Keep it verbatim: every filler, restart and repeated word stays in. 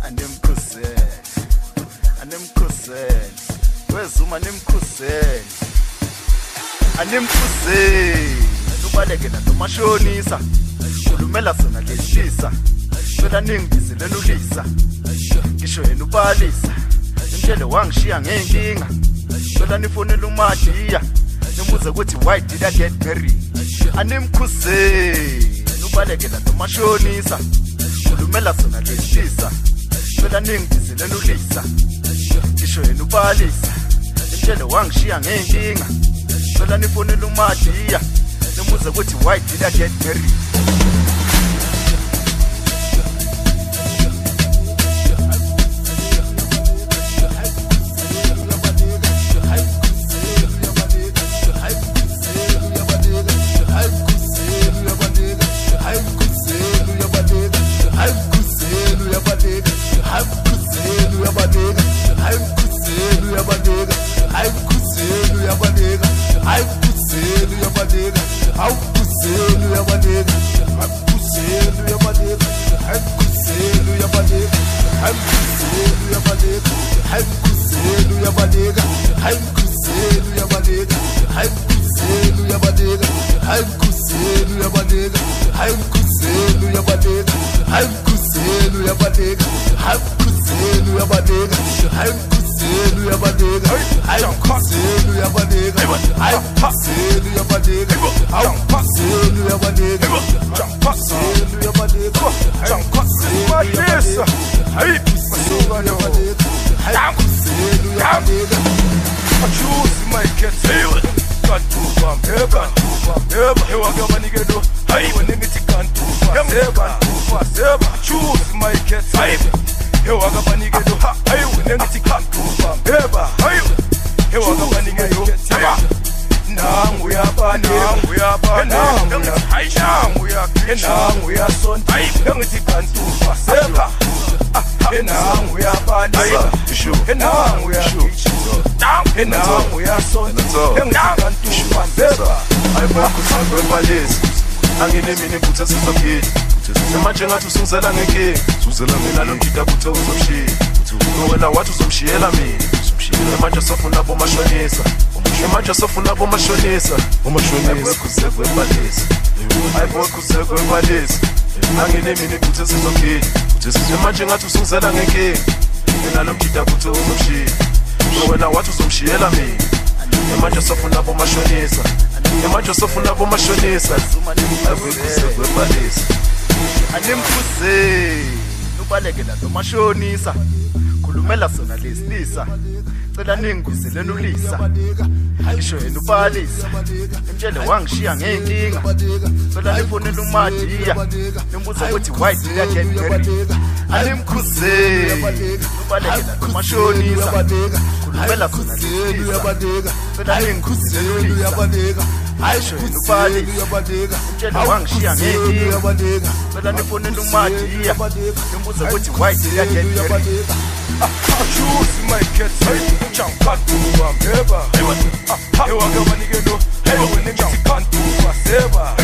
Anemkhuzeni Anemkhuzeni wezuma anemkhuzeni Anemkhuzeni ubaleke nanomashonisa khulumela sona lehlisa phela ningizilela ulisa ngisho yena ubalisa imtshele wangishiya ngenkinga phela nifonela uMadiya nimuze ukuthi why did I get married Anemkhuzeni ubaleke nanomashonisa khulumela sona lehlisa phela ningizilela ulisa ngisho yena ubalisa imtshele wangishiya ngenkinga phela nifonela uMadiya nimuze ukuthi why did I get married Anginemini butha sizongena manje ngathi usungizela ngeke uzela mina lo ngida butha uzomshiya wena wathi uzomshiyela mina manje sofuna bomashonisa manje sofuna bomashonisa bomashonisa kuzekwe balisa ayibo kuzekwe balisa anginemini butha sizongena manje ngathi usungizela ngeke mina lo ngida butha uzomshiya wena wathi uzomshiyela mina manje sofuna bomashonisa manje sofuna bomashonisa ayibo balisa Anemkhuzeni ubaleke nanomashonisa khulumela sona lesilisa cela ningizilela ulisa ngisho yena ubalisa imtshele wangishiya ngenkinga cela nifonela uMadiya nimbuza ukuthi why did I get married Anemkhuzeni ubaleke nanomashonisa khulumela sona lesilisa cela ningizilela ulisa Aisho ubalisa mtshele wangishiya ngenkinga phela nifonela uMadiya nimbuza ukuthi why did I get married choose my cat jump back to my neighbor hey what hey what go banikelo hey when ngithi can't do whatever